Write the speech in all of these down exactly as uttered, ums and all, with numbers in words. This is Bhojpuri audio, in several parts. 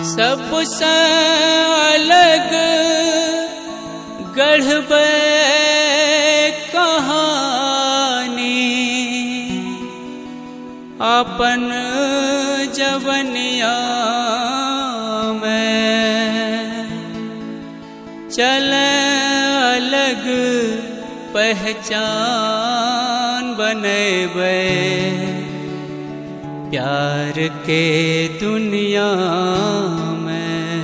सबसे अलग गढ़बे कहानी अपन जवनिया में चले अलग पहचान बनेबे प्यार के दुनिया में।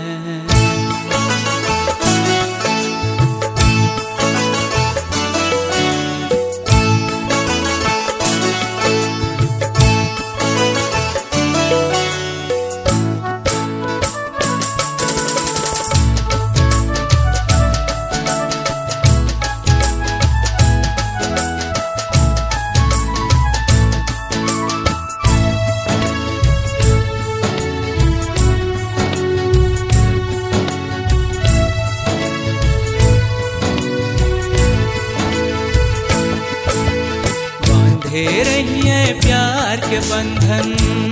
बांधे रहिए प्यार के बंधन,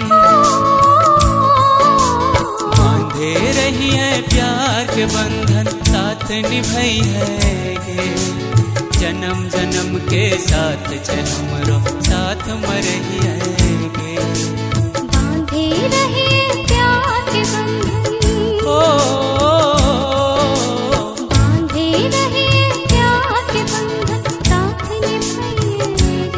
बांधे रहिए प्यार के बंधन, साथ निभाई है गे जन्म जन्म के साथ जन्म रो साथ मरहिए गे। बांधे रहिए प्यार के बंधन, ओ बांधे रहिए प्यार के बंधन, साथ निभाइए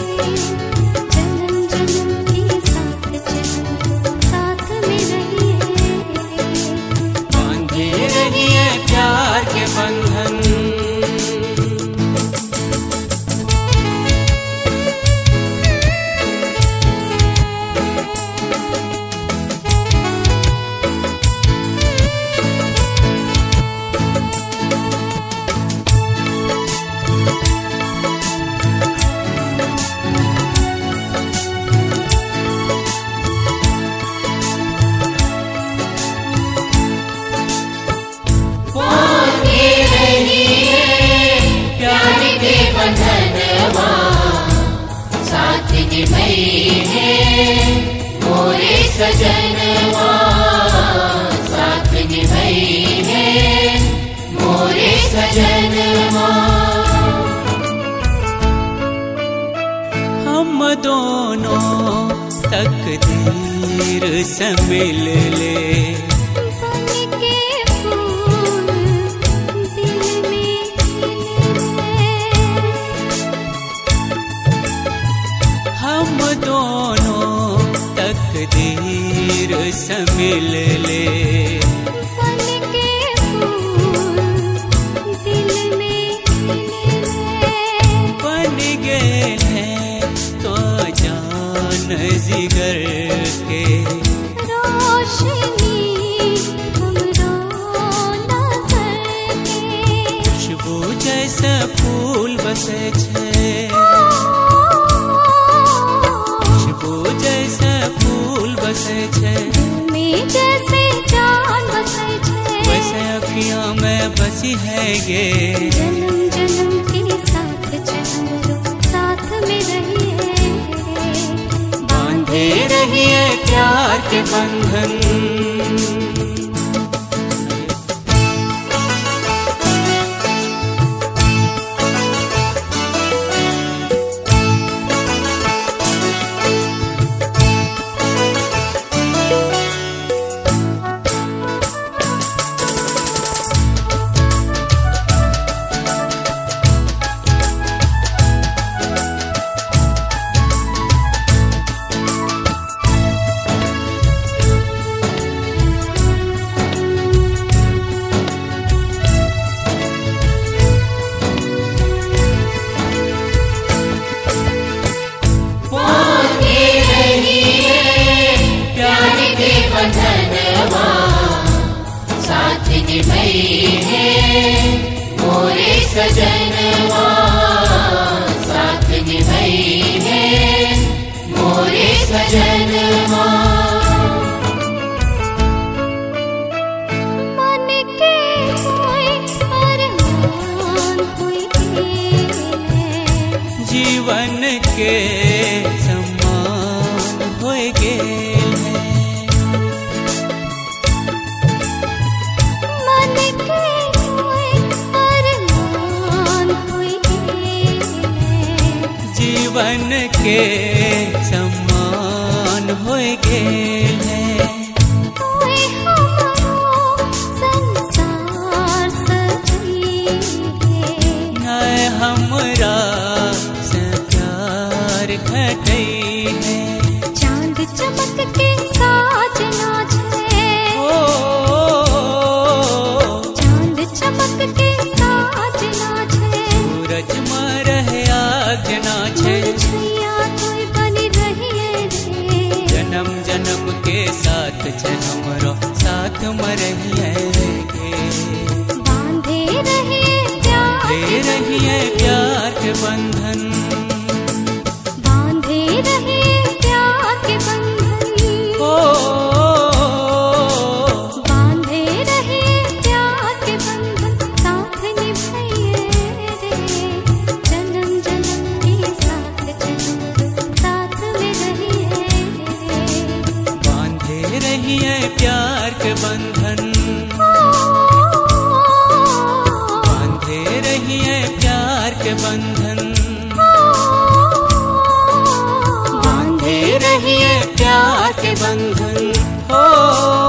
जन्म जन्म के साथ जन्म साथ में रहिए। बांधे रहिए प्यार के बंधन। साथ निभाई है मोरे सजनवा, साथ निभाई है मोरे सजनवा। हम दोनों तकदीर से मिल ले, हम दोनों तकदीर से मिल ले, बन के फूल दिल में खिले, बन गए हैं तो जान जिगर के रोशनी हमरो नजर के। खुशबू जैसे फूल बसे छे, जैसे फूल बसे छे, में जैसे जान बसे छे, वैसे अखियां में बसी है गे जन्म जन्म के साथ जन्म साथ में रहिए। बांधे रहिए प्यार के बंधन। साथ निभाई है मोरे सजनवा, साथ निभाई है मोरे सजनवा। मन के कोई अरमान कोई जीवन के समान हो गेल है। जीवन के सम्मान होए गेल है। ओए हमारो संसार सजई है, नय हमरा से प्यार घटई है। चांद चमक के साजना छे, ओ चांद चमक के साजना छे, सूरज मरह आजना छे। छैया तोय बनी रहिए रे, जन्म जन्म के साथ छे हमरो साथ मरहिए गे। बांधे रहिए प्यार दे रहिए प्यार के बंधन, बांधे रहिए प्यार के बंधन, ओ बांधे रहिए प्यार के बंधन, साथ निभाइए रे, जन्म जन्म के साथ चलो, साथ में रहिए रे, बांधे रहिए प्यार के बंधन, बांधे रहिए प्यार के बंधन, बांधे रहिए प्यार के बंधन, ओ